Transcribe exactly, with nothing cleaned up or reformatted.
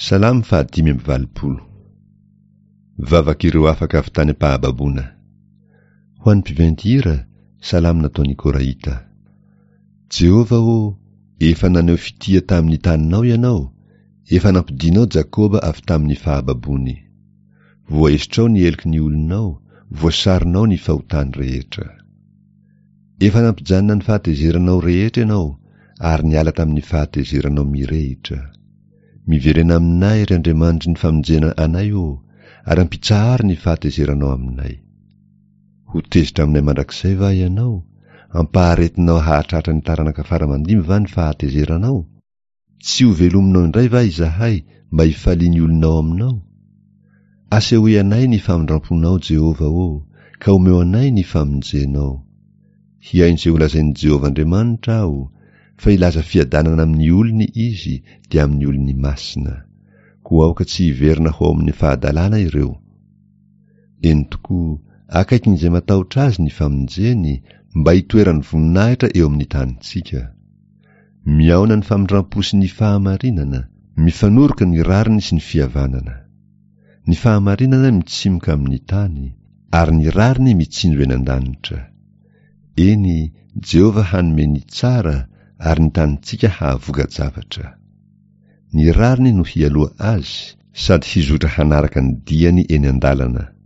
Salamy fahadimy amby valopolo. Vavaka ireo afaka avy tany ampahababona. Ho an'ny mpiventy hira, salamy nataony Koraita. Jehova o, efa naneo fitia tamin'ny taninao ianao, efa nampidinao Jakoba avy tamin'ny fahababony. Voaesitrao ny eliky ny olonao, voasarinao ny fahotany rehetra. Efa nampijanona ny fahatezeranao rehetra ianao, ary niala tamin'ny fahatezeranao mirehitra. Miverena aminay ry Andriamanitry ny famonjena anay o, ary ampitsahary ny fahatezeranao aminay. Ho tezitra aminay mandrakizay va ianao, ampaharetinao hahatratra ny taranaka faramandimy va ny fahatezeranao? Tsy ho velominao indray va izahay mba hifaliany olonao aminao? Asehoe anay ny famindramponao Jehova o, ka omeo anay ny famonjenao. Hiainy izay holazain'i Jehova Andriamanitra aho, fa ilaza fiadanana amin'ny olony izy dia amin'ny olony masina, koa aoka tsy hiverina ho amin'ny fahadalana ireo. Eny tokoa, akaikin'izay matahotra azy ny famonjeny, mba hitoerany voninahitra eo amin'ny tanintsika. Miaona ny famindrampo sy ny fahamarinana, mifanoroka ny rariny sy ny fihavanana. Ny fahamarinana mitsimoka amin'ny tany, ary ny rariny mitsindro eny an-danitra. Eny, Jehova hanome ny tsara, ary ny tanintsika hahavoga-javatra. Ny rariny no hialoha azy, sady hizotra hanaraka ny diany eny an-dalana.